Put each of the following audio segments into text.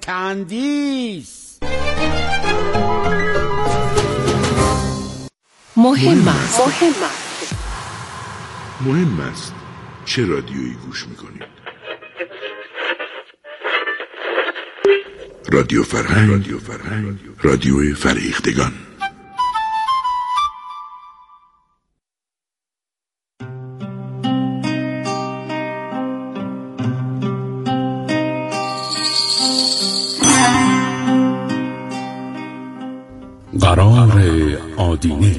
تندیس. مهم است چه رادیویی گوش میکنید؟ رادیو فرهنگ، رادیوی فرهیختگان. قرار آدینه.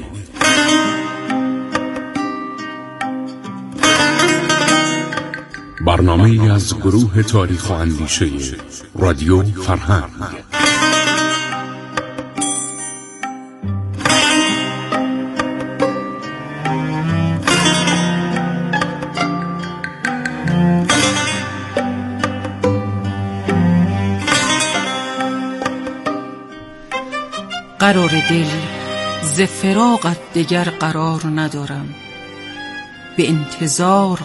برنامه‌ای از گروه تاریخ و اندیشه رادیو فرهنگ. قرار دل ز فراقت دگر قرار ندارم، به انتظار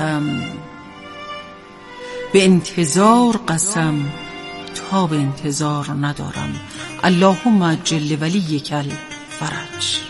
قسم تا به انتظار ندارم. اللهم عجل ولیک الفرج.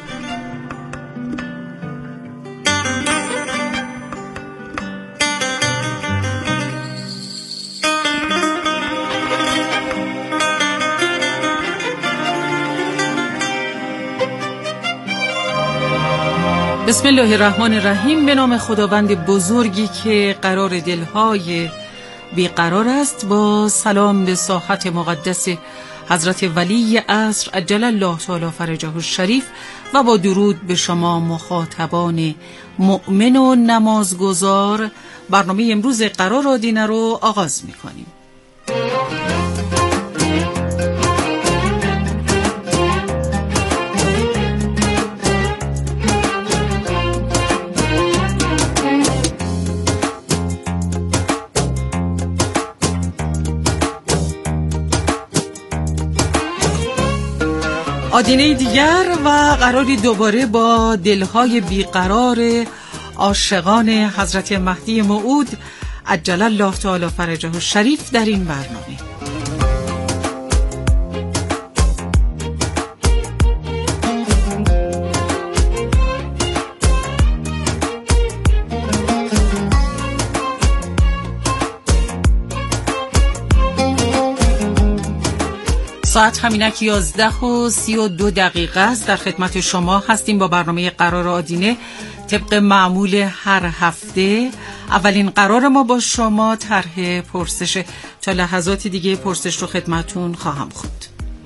بسم الله الرحمن الرحیم. به نام خداوند بزرگی که قرار دلهای بیقرار است. با سلام به ساحت مقدس حضرت ولی عصر عجل الله تعالی فرجه الشریف و با درود به شما مخاطبان مؤمن و نمازگزار، برنامه امروز قرار آدینه رو آغاز می‌کنیم. آدینه دیگر و قراری دوباره با دلهای بیقرار عاشقان حضرت مهدی موعود عجل الله تعالی فرجه الشریف در این برنامه. ساعت همینک 11:32 است. در خدمت شما هستیم با برنامه قرار آدینه. طبق معمول هر هفته اولین قرار ما با شما طرح پرسش. تا لحظات دیگه پرسش رو خدمتون خواهم خواند.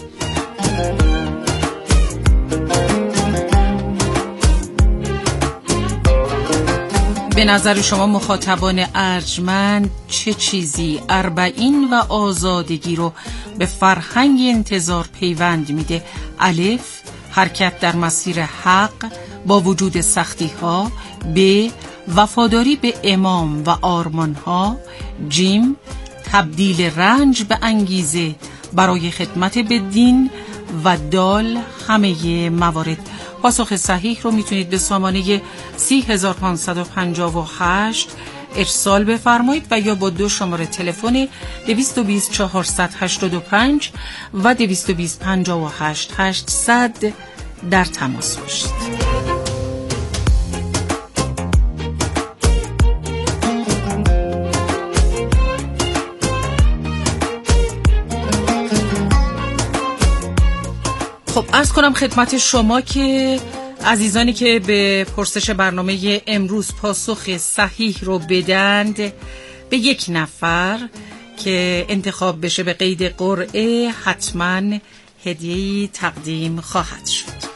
به نظر شما مخاطبان ارجمند چه چیزی اربعین و آزادگی رو به فرهنگ انتظار پیوند میده؟ الف، حرکت در مسیر حق با وجود سختی ها. ب، وفاداری به امام و آرمان ها. جیم، تبدیل رنج به انگیزه برای خدمت به دین. و دال، همه موارد. پاسخ صحیح رو میتونید به سامانه 30558 ارسال بفرمایید و یا با دو شماره تلفن 220 485 و 220 58 800 در تماس باشید. خب عرض کنم خدمت شما که عزیزانی که به پرسش برنامه امروز پاسخ صحیح رو بدند، به یک نفر که انتخاب بشه به قید قرعه حتما هدیه‌ای تقدیم خواهد شد.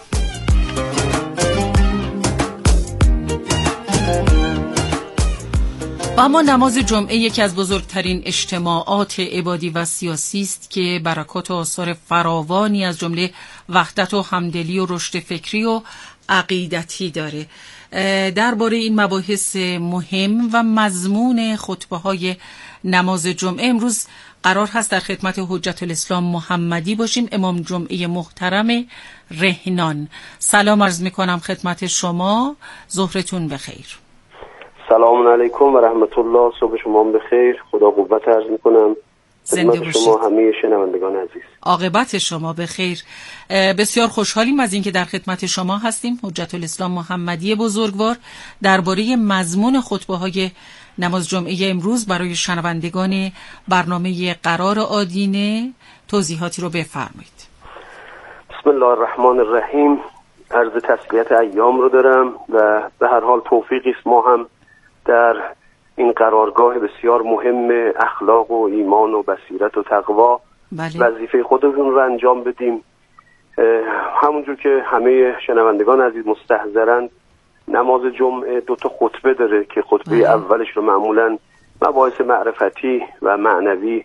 و اما نماز جمعه یکی از بزرگترین اجتماعات عبادی و سیاسی است که برکات و آثار فراوانی از جمله وحدت و همدلی و رشد فکری و عقیدتی داره. درباره این مباحث مهم و مضمون خطبه‌های نماز جمعه امروز قرار هست در خدمت حجت الاسلام محمدی باشیم، امام جمعه محترم رهنان. سلام عرض میکنم خدمت شما، ظهرتون بخیر. سلام علیکم و رحمت الله، صبح شما بخیر. خدا قوت عرض میکنم. زنده باشید. شما همه شنوندگان عزیز، عاقبت شما به خیر. بسیار خوشحالیم از اینکه در خدمت شما هستیم. حجت الاسلام محمدی بزرگوار درباره مضمون خطبه‌های نماز جمعه امروز برای شنوندگان برنامه قرار آدینه توضیحاتی رو بفرمایید. بسم الله الرحمن الرحیم. عرض تسلیت ایام رو دارم و به هر حال توفیقی است ما هم در این قرارگاه بسیار مهم اخلاق و ایمان و بصیرت و تقوا وظیفه خودمون رو انجام بدیم. همونجور که همه شنوندگان عزیز مستحضرند، نماز جمعه 2 خطبه داره که خطبه اولش رو معمولاً مباحث معرفتی و معنوی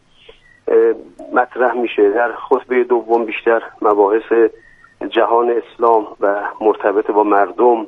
مطرح میشه، در خطبه دوم بیشتر مباحث جهان اسلام و مرتبط با مردم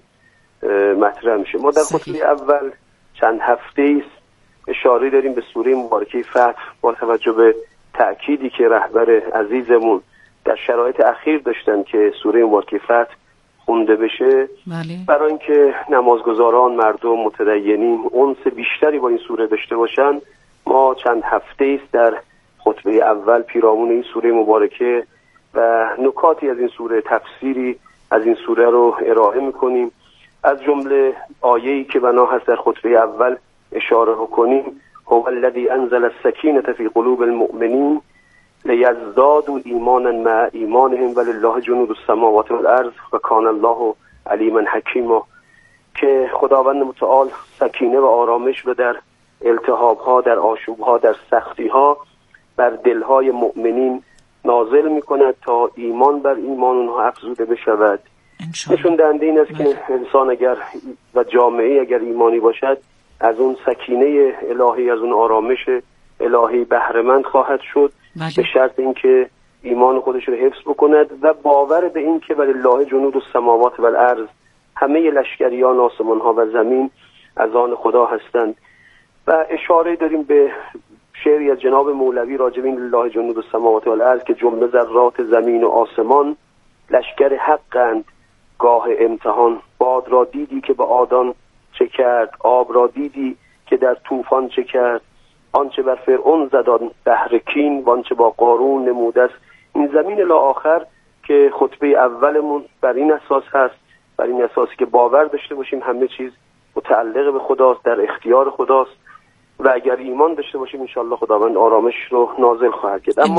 مطرح میشه. ما در خطبه اول چند هفته است اشاره داریم به سوره مبارکه فتح با توجه به تأکیدی که رهبر عزیزمون در شرایط اخیر داشتن که سوره مبارکه فتح خونده بشه برای اینکه نمازگزاران، مردم، متدینین انس بیشتری با این سوره داشته باشن. ما چند هفته است در خطبه اول پیرامون این سوره مبارکه و نکاتی از این سوره، تفسیری از این سوره رو ارائه میکنیم. از جمله آیه‌ای که بنا هست در خطبه اول اشاره کنیم: هو الذی انزل السکینة فی قلوب المؤمنین لیزدادوا ایمانا مع ایمانهم ولله جنود السماوات والارض و کان الله علیما حکیما، که خداوند متعال سکینه و آرامش رو در التهاب‌ها، در آشوب‌ها، در سختی‌ها بر دل‌های مؤمنین نازل می‌کند تا ایمان بر ایمان اونها افزوده بشود. نشون دهنده این است که انسان اگر و جامعه اگر ایمانی باشد از اون سکینه الهی، از اون آرامش الهی بهره‌مند خواهد شد، به شرط اینکه ایمان خودش رو حفظ بکند و باور به این که ولله جنود السماوات والارض، همه لشکریان آسمان ها و زمین از آن خدا هستند. و اشاره داریم به شعری از جناب مولوی راجع به این لله جنود السماوات والارض که جمله ذرات زمین و آسمان لشکر حقند گاه امتحان. باد را دیدی که به آدان چه کرد، آب را دیدی که در طوفان چه کرد، آنچه بر فرعون زدان بهر کین و آنچه با قارون نموده است. این زمین الی آخر که خطبه اولمون بر این اساس هست، بر این اساسی که باور داشته باشیم همه چیز متعلق به خداست، در اختیار خداست و اگر ایمان داشته باشیم انشالله خداوند آرامش رو نازل خواهد کرد. اما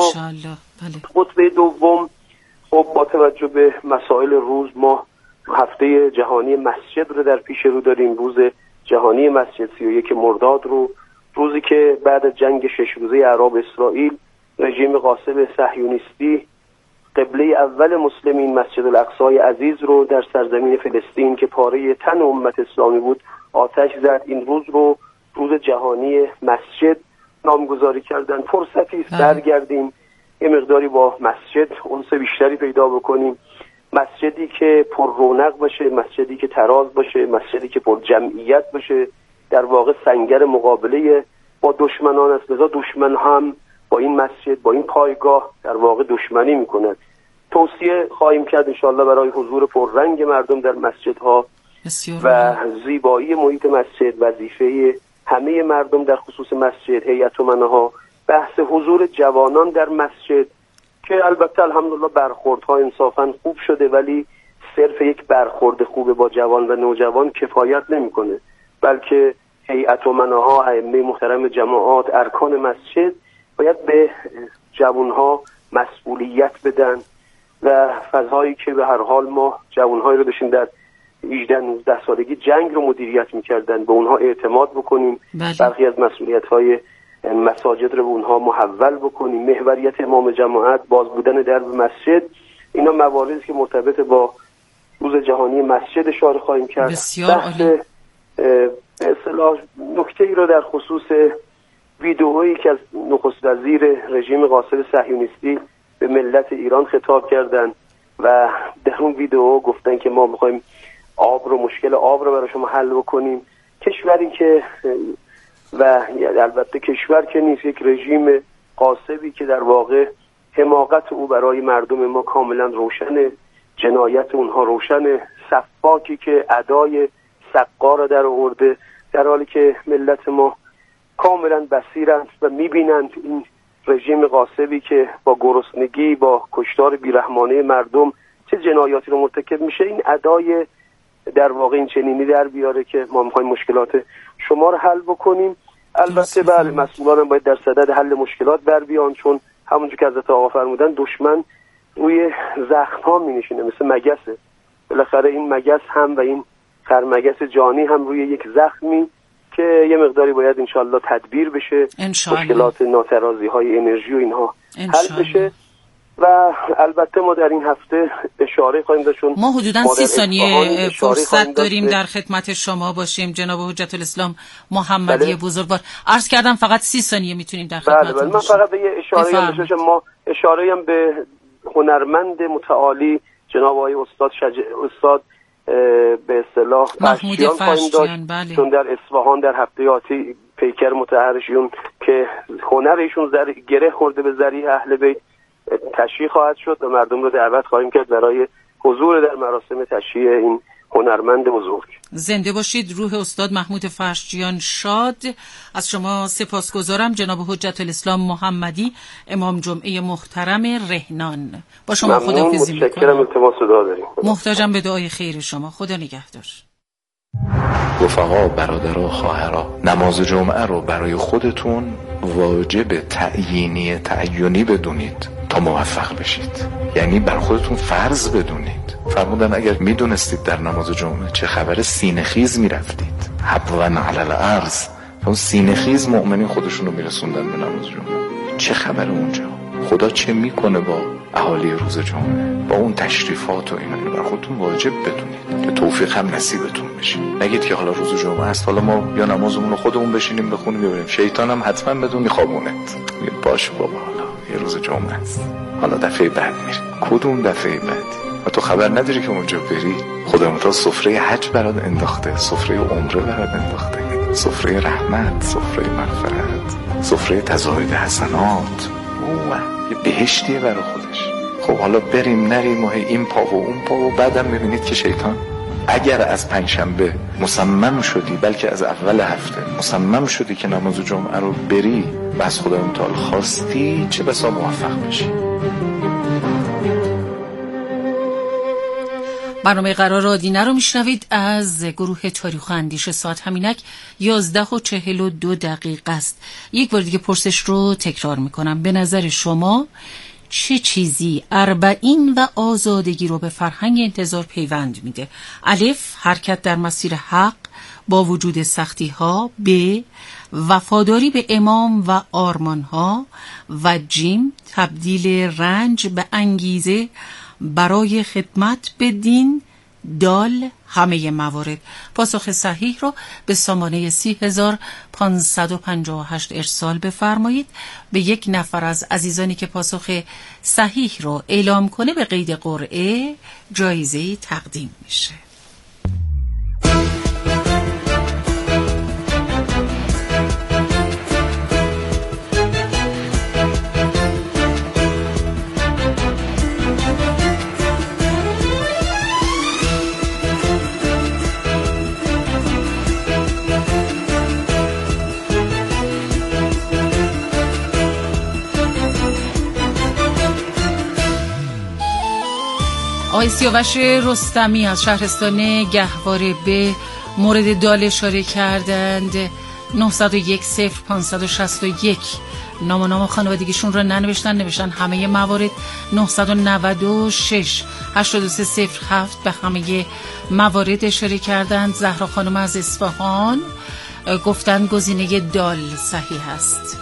خطبه دوم خب با توجه به مسائل روز ما هفته جهانی مسجد رو در پیش رو داریم. روز جهانی مسجد 31 مرداد رو، روزی که بعد از جنگ 6 روزه عرب اسرائیل رژیم غاصب صهیونیستی قبله اول مسلمین مسجد الاقصی عزیز رو در سرزمین فلسطین که پاره تن امت اسلامی بود آتش زد. این روز رو روز جهانی مسجد نامگذاری کردن. فرصتی است برگردیم یه مقداری با مسجد انس بیشتری پیدا بکنیم. مسجدی که پر رونق باشه، مسجدی که تراز باشه، مسجدی که پر جمعیت باشه، در واقع سنگر مقابله با دشمنان است. لذا دشمن هم با این مسجد، با این پایگاه در واقع دشمنی میکند. توصیه خواهیم کرد انشاءالله برای حضور پررنگ مردم در مسجدها و زیبایی محیط مسجد. وظیفه همه مردم در خصوص مسجد، هیئت امناها، بحث حضور جوانان در مسجد که البته الحمدلله برخوردها انصافا خوب شده، ولی صرف یک برخورد خوب با جوان و نوجوان کفایت نمیکنه، بلکه هیئت امناها، ائمه محترم جماعات، ارکان مسجد باید به جوانها مسئولیت بدن و فضایی که به هر حال ما جوانهایی رو داشتیم در 18-19 سالگی جنگ رو مدیریت میکردن به اونها اعتماد بکنیم. برخی از مسئولیت‌های مساجد رو به اونها محول بکنیم. محوریت امام جماعت، باز بودن درب مسجد، اینا مواردی که مرتبط با روز جهانی مسجد اشاره خواهیم کرد. بسیار عالی. اصطلاح نکته‌ای رو در خصوص ویدئویی که از نخست وزیر رژیم غاصب صهیونیستی به ملت ایران خطاب کردن و در اون ویدئو گفتن که ما می‌خوایم مشکل آب رو برای شما حل بکنیم. کشوری که و البته کشور که نیست، یک رژیم غاصبی که در واقع حماقت او برای مردم ما کاملا روشنه، جنایت اونها روشنه، سفاکی که ادای سقا را در آورده، در حالی که ملت ما کاملا بصیرند و میبینند این رژیم غاصبی که با گرسنگی، با کشتار بیرحمانه مردم چه جنایاتی رو مرتکب میشه، این ادای در واقع این چنینی در بیاره که ما میخوایم مشکلات شما رو حل بکنیم. البته بله، مسئولان هم باید در صدد حل مشکلات بر بیان، چون همونجور که حضرت آقا فرمودن دشمن روی زخم ها می نشینه، مثل مگسه. بالاخره این مگس هم و این خرمگس جانی هم روی یک زخمی که یه مقداری باید انشالله تدبیر بشه، مشکلات ناترازی های انرژی و اینها حل بشه. و البته ما در این هفته اشاره خواهیم داشت، ما حدوداً 30 ثانیه فرصت داریم در خدمت شما باشیم جناب حجت الاسلام محمدی بزرگوار. عرض کردم فقط 30 ثانیه میتونیم در خدمتتون باشیم. من فقط به یه اشاره هم داشتم، ما اشاره هم به هنرمند متعالی جناب آقای استاد به اصطلاح محمود فرشتیان، بله. چون در اصفهان در هفته آتی پیکر مطهرشون که هنر ایشون گره خورده به ذریح اهل بیت تشییع خواهد شد و مردم رو دعوت خواهیم کرد برای حضور در مراسم تشییع این هنرمند بزرگ. زنده باشید. روح استاد محمود فرشتیان شاد. از شما سپاسگزارم جناب حجت الاسلام محمدی، امام جمعه محترم رهنان. با شما خداحافظی می‌کنم. متشکرم. التماس دعا داریم. محتاجم به دعای خیر شما. خدا نگهدار. رفقا، برادرها، خواهرها، نماز جمعه رو برای خودتون واجب تعیینی بدونید تا موفق بشید. یعنی بر خودتون فرض بدونید. فرمودن اگر میدونستید در نماز جمعه چه خبر، سینه خیز میرفتید. حبوا علی الارض. اون سینه خیز مؤمنین خودشون رو میرسوندن به نماز جمعه. چه خبر اونجا؟ خدا چه میکنه با اهالی روز جمعه، با اون تشریفات و اینا؟ بر خودتون واجب بدونید که توفیق هم نصیبتون بشه. نگید که حالا روز جمعه است، حالا ما یا نمازمون رو خودمون بشینیم بخونیم ببریم. شیطان هم حتما بدون میخوابونت. باشه بابا، حالا یه روز جمعه است، حالا دفعه بعد میریم. کدوم دفعه بعد؟ و تو خبر نداری که اونجا بری خدا متعال سفره حج برات انداخته، سفره عمره برات انداخته، سفره رحمت، سفره مغفرت، سفره تزاید حسنات. یه بهشتیه برای خودش. خب حالا بریم نریم و این پا و اون پا و بعدم میبینید که شیطان اگر از پنجشنبه مصمم شدی، بلکه از اول هفته مصمم شدی که نماز جمعه رو بری و از خدا متعال خواستی، چه بسا موفق بشی. برنامه قرار آدینه رو میشنوید از گروه تاریخ و اندیشه. ساعت همینک 11:42 است. یک بار دیگه پرسش رو تکرار میکنم. به نظر شما چه چیزی اربعین و آزادگی رو به فرهنگ انتظار پیوند میده؟ الف، حرکت در مسیر حق با وجود سختی ها. ب، وفاداری به امام و آرمان ها. و جیم، تبدیل رنج به انگیزه برای خدمت به دین. دال، همه موارد. پاسخ صحیح رو به سامانه 30558 ارسال بفرمایید. به یک نفر از عزیزانی که پاسخ صحیح رو اعلام کنه به قید قرعه جایزه تقدیم میشه. آقای سیاوش رستمی از شهرستان گهواره به مورد دال اشاره کردند. 901-0561 نام خانوادگیشون رو ننوشتن همه موارد. 996-8307 به همه موارد اشاره کردند. زهرا خانم از اصفهان گفتن گزینه دال صحیح است.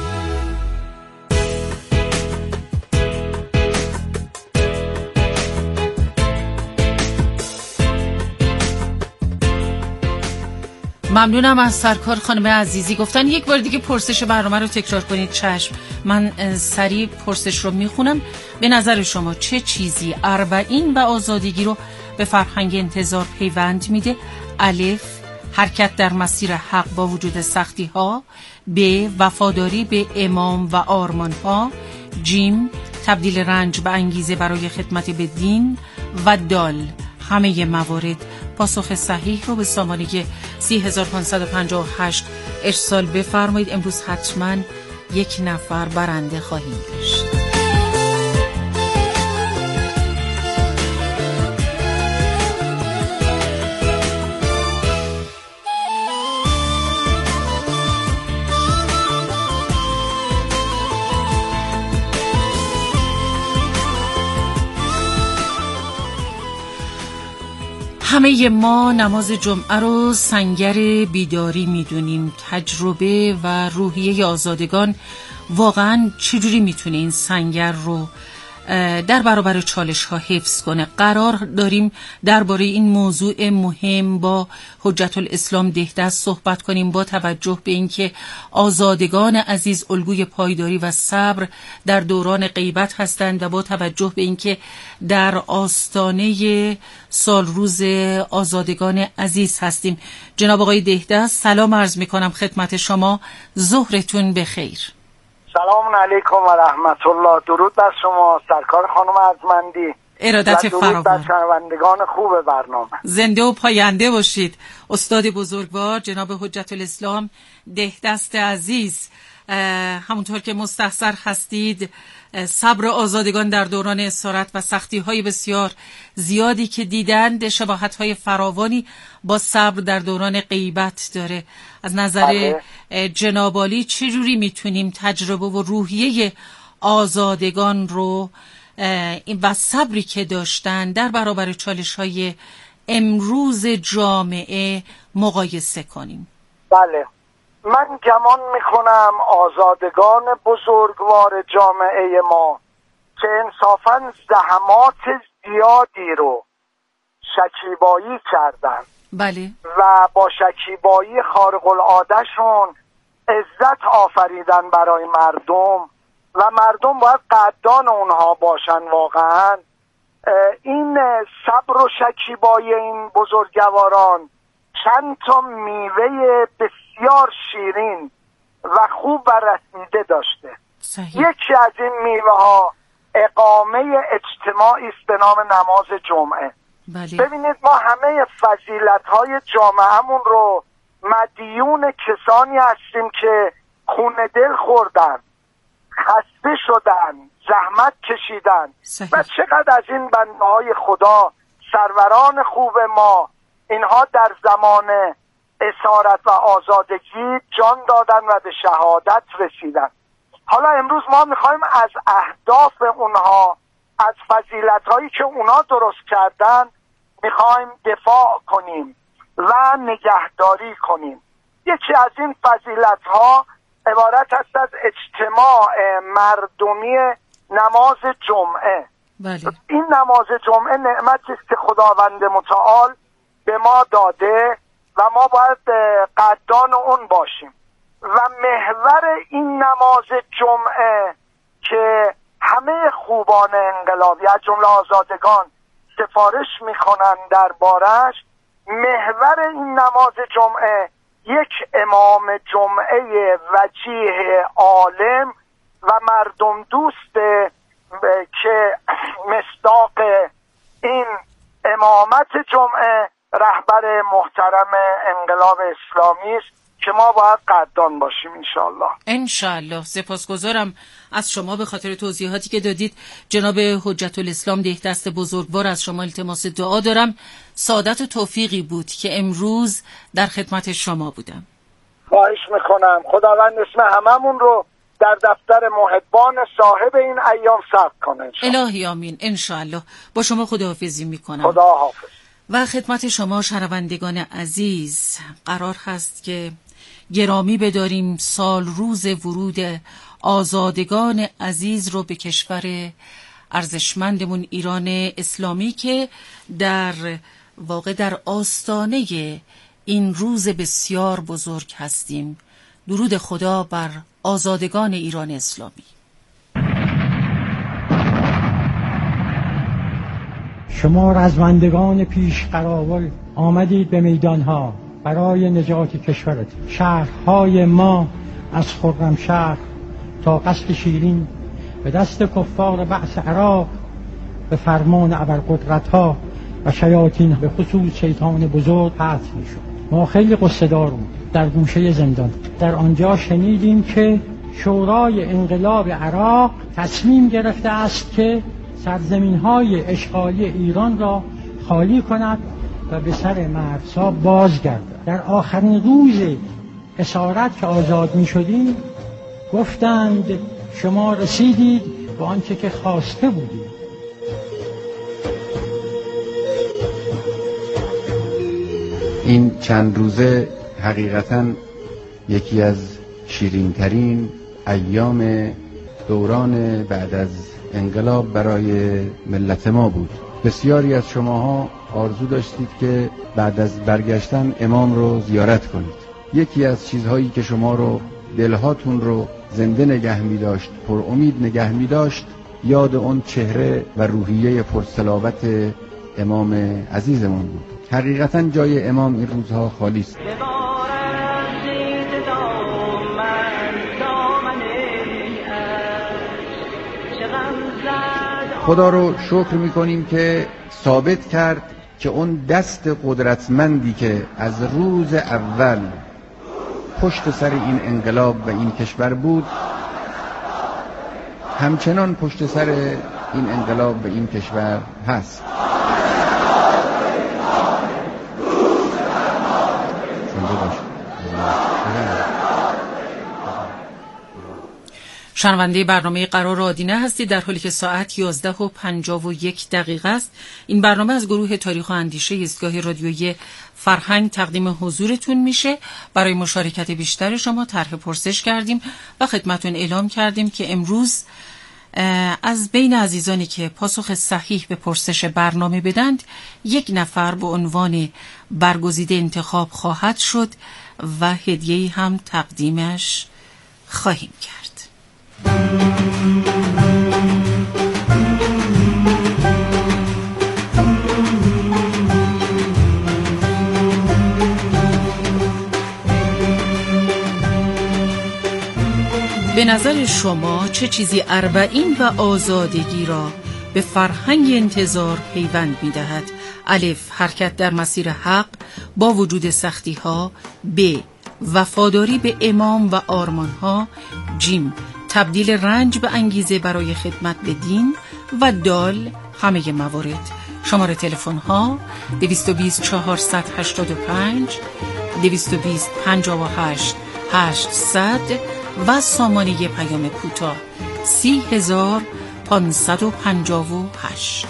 ممنونم از سرکار خانم عزیزی. گفتن یک بار دیگه پرسش برنامه رو تکرار کنید. چشم، من سریع پرسش رو میخونم. به نظر شما چه چیزی اربعین و آزادگی رو به فرهنگ انتظار پیوند میده؟ الف، حرکت در مسیر حق با وجود سختی ها. ب، وفاداری به امام و آرمان ها. جیم، تبدیل رنج به انگیزه برای خدمت به دین. و دال، همه موارد. پاسخ صحیح رو به سامانه 30558 ارسال بفرمایید. امروز حتما 1 نفر برنده خواهیم داشت. همه ما نماز جمعه رو سنگر بیداری میدونیم. تجربه و روحیه آزادگان واقعا چجوری میتونه این سنگر رو در برابر چالش ها حفظ کنه؟ قرار داریم درباره این موضوع مهم با حجت الاسلام دهدست صحبت کنیم، با توجه به اینکه آزادگان عزیز الگوی پایداری و صبر در دوران غیبت هستند و با توجه به اینکه در آستانه سال روز آزادگان عزیز هستیم. جناب آقای دهدست سلام عرض میکنم خدمت شما، ظهرتون بخیر. سلام علیکم و رحمت الله. درود بر شما سرکار خانم ارجمندی، ارادت فراوان. درود بر شنوندگان خوب برنامه. زنده و پاینده باشید. استاد بزرگوار جناب حجت الاسلام دهدست عزیز، همونطور که مستحضر هستید صبر آزادگان در دوران اسارت و سختی‌های بسیار زیادی که دیدند شباهت‌های فراوانی با صبر در دوران غیبت داره. از نظر جناب عالی چجوری میتونیم تجربه و روحیه آزادگان رو و صبری که داشتن در برابر چالش‌های امروز جامعه مقایسه کنیم؟ بله، من گمان میکنم آزادگان بزرگوار جامعه ما که انصافاً زحمات زیادی رو شکیبایی کردن، بله، و با شکیبایی خارق العاده شون عزت آفریدن برای مردم و مردم باید قدردان اونها باشن. واقعا این صبر و شکیبایی این بزرگواران چند تا میوه بسیار شیرین و خوب و رسیده داشته. صحیح. یکی از این میوه ها اقامه اجتماعی است به نام نماز جمعه. بله. ببینید ما همه فضیلت های جامعهمون رو مدیون کسانی هستیم که خون دل خوردن، خسته شدن، زحمت کشیدن. صحیح. و چقدر از این بنده های خدا سروران خوب ما اینها در زمان اسارت و آزادگی جان دادن و به شهادت رسیدن. حالا امروز ما میخوایم از اهداف اونها، از فضیلت‌هایی که اونا درست کردن میخوایم دفاع کنیم و نگهداری کنیم. یکی از این فضیلت‌ها عبارت است از اجتماع مردمی نماز جمعه. بله. این نماز جمعه نعمتی است که خداوند متعال به ما داده و ما باید قدردان اون باشیم. و محور این نماز جمعه که همه خوبان انقلابی از جمله آزادگان سفارش میکنن دربارش، محور این نماز جمعه یک امام جمعه وجیه عالم و مردم دوست که مصداق این امامت جمعه رهبر محترم انقلاب اسلامی است که ما باید قدردان باشیم انشالله. سپاسگزارم از شما به خاطر توضیحاتی که دادید. جناب حجت الاسلام دهدست بزرگوار، از شما التماس دعا دارم. سعادت و توفیقی بود که امروز در خدمت شما بودم. خواهش میکنم. خداوند اسم هممون رو در دفتر محبان صاحب این ایام ثبت کنه. الهی آمین. انشالله. با شما خداحافظی میکنم. خدا حافظ. و خدمت شما شنوندگان عزیز، قرار هست که گرامی بداریم سال روز ورود آزادگان عزیز رو به کشور ارزشمندمون ایران اسلامی که در واقع در آستانه این روز بسیار بزرگ هستیم. درود خدا بر آزادگان ایران اسلامی. شما رزمندگان پیش قراول آمدید به میدانها برای نجات کشورت. شهرهای ما از خرمشهر تا قصر شیرین به دست کفار بعث عراق به فرمان ابرقدرت‌ها و شیاطین به خصوص شیطان بزرگ فتح می‌شد. ما خیلی قصه داریم در گوشه زندان. در آنجا شنیدیم که شورای انقلاب عراق تصمیم گرفته است که سرزمین‌های اشغالی ایران را خالی کند و به سر مرزها بازگردد. در آخرین روز اسارت که آزاد می‌شدیم گفتند شما رسیدید به آنچه که خواسته بودید. این چند روزه حقیقتاً یکی از شیرین‌ترین ایام دوران بعد از انقلاب برای ملت ما بود. بسیاری از شماها آرزو داشتید که بعد از برگشتن امام رو زیارت کنید. یکی از چیزهایی که شما رو دلهاتون رو زنده نگه می داشت، پر امید نگه می داشت، یاد اون چهره و روحیه پرصلابت امام عزیزمون بود. حقیقتاً جای امام این روزها خالی است. خدا رو شکر میکنیم که ثابت کرد که اون دست قدرتمندی که از روز اول پشت سر این انقلاب و این کشور بود همچنان پشت سر این انقلاب و این کشور هست. شنونده برنامه قرار آدینه هستید در حالی که ساعت 11:51 است. این برنامه از گروه تاریخ و اندیشه ایستگاه رادیویی فرهنگ تقدیم حضورتون میشه. برای مشارکت بیشتر شما طرح پرسش کردیم و خدمتون اعلام کردیم که امروز از بین عزیزانی که پاسخ صحیح به پرسش برنامه بدند 1 نفر به عنوان برگزیده انتخاب خواهد شد و هدیه‌ای هم تقدیمش خواهیم کرد. به نظر شما چه چیزی اربعین و آزادگی را به فرهنگ انتظار پیوند می دهد؟ الف، حرکت در مسیر حق با وجود سختی ها. ب، وفاداری به امام و آرمان ها. جیم، تبدیل رنج به انگیزه برای خدمت به دین. و دال، همه موارد. شماره تلفن ها 220 485 220 58 800 و سامانه پیام کوتاه 30558.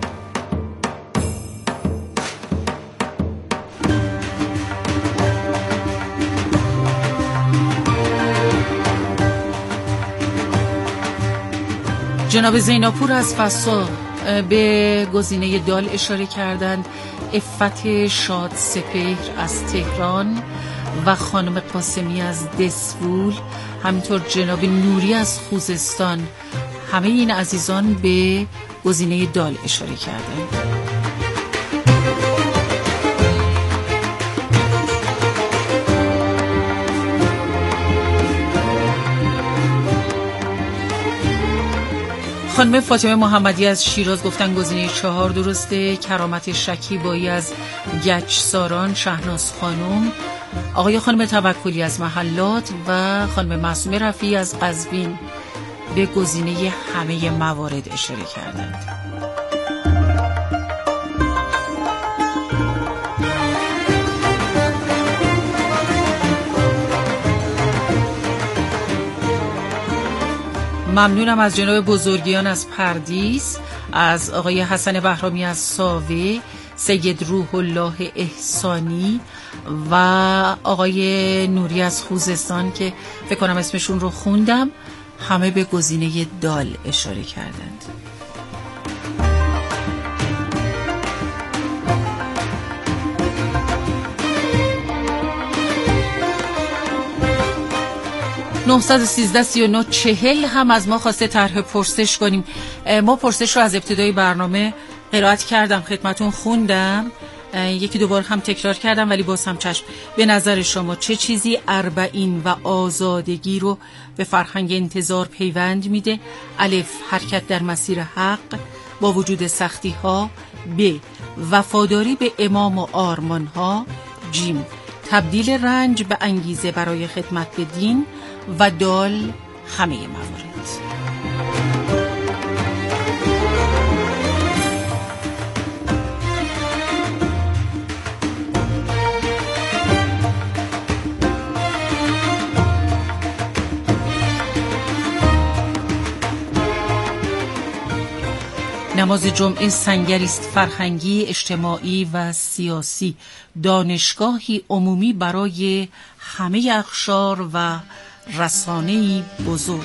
جناب زیناپور از فسا به گزینه دال اشاره کردند. عفت شاد سپهر از تهران و خانم قاسمی از دسفول، همینطور جناب نوری از خوزستان، همه این عزیزان به گزینه دال اشاره کردند. خانم فاطمه محمدی از شیراز گفتن گزینه 4 درسته. کرامت شکیبایی از گچساران، شهناز خانم، آقای خانم توکلی از محلات و خانم معصومه رفیعی از قزوین به گزینه همه موارد اشاره کردند. ممنونم از جناب بزرگیان از پردیس، از آقای حسن بهرامی از ساوه، سید روح الله احسانی و آقای نوری از خوزستان که فکر کنم اسمشون رو خوندم، همه به گزینه دال اشاره کردند. (913-39-40) هم از ما خواسته طرح پرسش کنیم. ما پرسش رو از ابتدای برنامه قرائت کردم، خدمتون خوندم، یکی دوبار هم تکرار کردم ولی باز هم چشم. به نظر شما چه چیزی اربعین و آزادگی رو به فرهنگ انتظار پیوند میده؟ الف، حرکت در مسیر حق با وجود سختی ها. ب، وفاداری به امام و آرمان ها. جیم، تبدیل رنج به انگیزه برای خدمت به دین. و دال، همه موارد. نماز جمعه سنگری است فرهنگی، اجتماعی و سیاسی، دانشگاهی عمومی برای همه اقشار و رسانه‌ای بزرگ.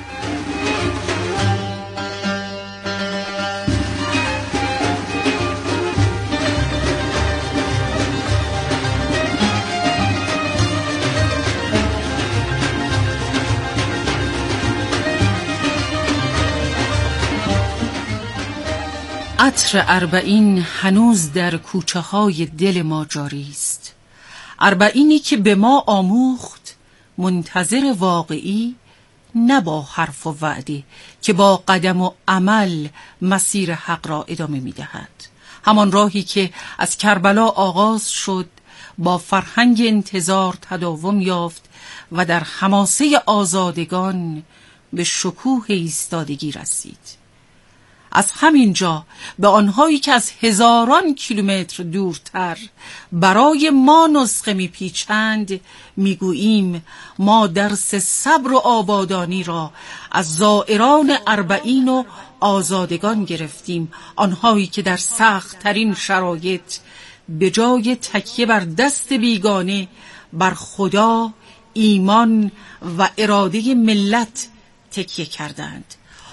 عطر اربعین هنوز در کوچه های دل ما جاری است. اربعینی که به ما آموخت منتظر واقعی، نه با حرف و وعده، که با قدم و عمل مسیر حق را ادامه می دهد. همان راهی که از کربلا آغاز شد، با فرهنگ انتظار تداوم یافت و در حماسه آزادگان به شکوه ایستادگی رسید. از همین جا به آنهایی که از هزاران کیلومتر دورتر برای ما نسخه میپیچند میگوییم ما درس صبر و آبادانی را از زائران اربعین و آزادگان گرفتیم، آنهایی که در سخت ترین شرایط به جای تکیه بر دست بیگانه بر خدا، ایمان و اراده ملت تکیه کردند.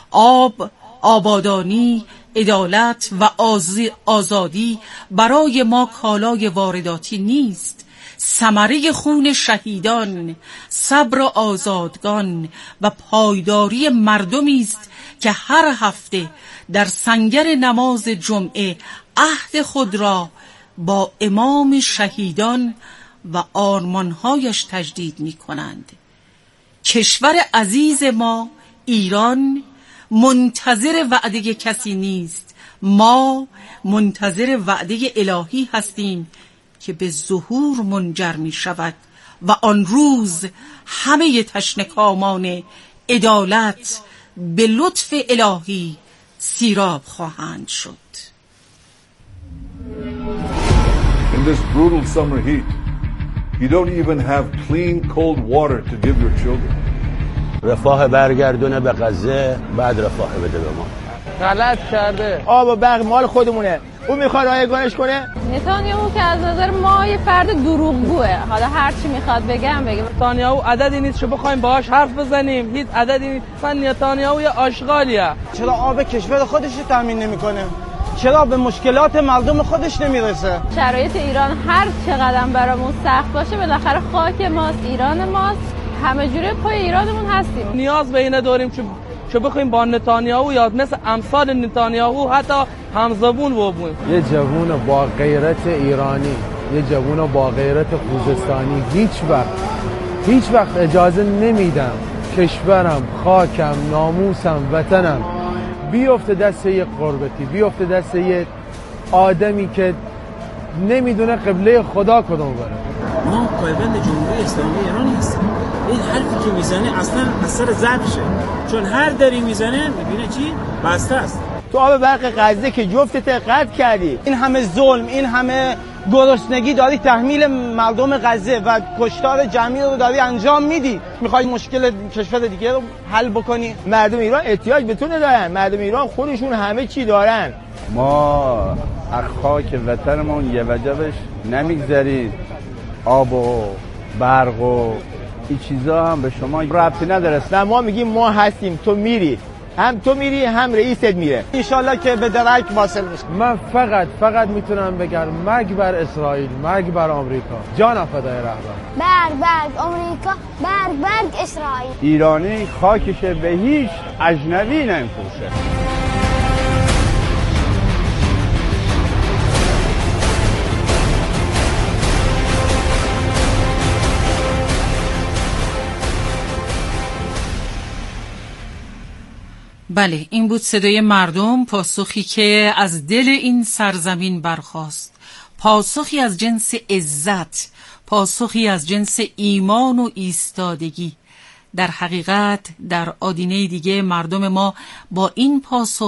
آبادانی، عدالت و آزادی برای ما کالای وارداتی نیست. ثمره خون شهیدان، صبر آزادگان و پایداری مردمی است که هر هفته در سنگر نماز جمعه عهد خود را با امام شهیدان و آرمانهایش تجدید می کنند. کشور عزیز ما ایران منتظر وعده کسی نیست. ما منتظر وعده الهی هستیم که به ظهور منجر می شود و آن روز همه تشنه‌کامان عدالت به لطف الهی سیراب خواهند شد. In this brutal summer heat, you don't even have clean cold water to give your children. رفاه برگردونه به غزه، بعد رفاه بده به ما. غلط کرده. آب و برق مال خودمونه. اون میخواد رایگانش کنه. نتانیاهو که از نظر ما یه فرد دروغگوه. حالا هر چی میخواد بگم بگه. نتانیاهو عددی نیست که بخوایم باهاش حرف بزنیم. هیچ عددی نیست. نتانیاهو یه آشغالیه. چرا آب کشور خودش رو تامین نمیکنه؟ چرا به مشکلات مردم خودش نمیرسه؟ شرایط ایران هر چقدر برامون سخت باشه بالاخره خاک ماست، ایران ماست. همه جوره پای ایرانمون هستیم. نیاز به اینه داریم که بخوایم با نتانیاهو یا مثل امثال نتانیاهو حتی همزبون بودیم. یه جوون با غیرت ایرانی، یه جوون با غیرت خوزستانی هیچ وقت اجازه نمیدم کشورم، خاکم، ناموسم، وطنم بیفته دست یه قربتی، بیفته دست یه آدمی که نمیدونه قبله خدا کدوم بره. ما پایبند جمهوری اسلامی ایران هستیم. این حرفی که میزنه اصلا اثر ضبطشه، چون هر دری میزنه میبینه چی؟ بسته است. تو آب برق غزه که جفتت قطع کردی، این همه ظلم، این همه گرسنگی داری تحمیل مردم غزه و کشتار جمعی رو داری انجام میدی، میخوای مشکل کشور دیگه رو حل بکنی؟ مردم ایران احتیاج به تو ندارن، مردم ایران خودشون همه چی دارن. ما از خاک وطنمون یه وجبش نمیگذارید. آب و برق و این چیزا هم به شما ربطی نداره. نه ما میگیم ما هستیم، تو میری، هم تو میری هم رئیست میره. انشالله که به درک واصل میشه. من فقط میتونم بگم مرگ بر اسرائیل، مرگ بر آمریکا، جان فدای رهبر. برگ آمریکا، برگ اسرائیل. ایرانی خاکش به هیچ اجنبی نمیفروشه. بله، این بود صدای مردم، پاسخی که از دل این سرزمین برخاست، پاسخی از جنس عزت، پاسخی از جنس ایمان و ایستادگی. در حقیقت در آدینه دیگه مردم ما با این پاسخ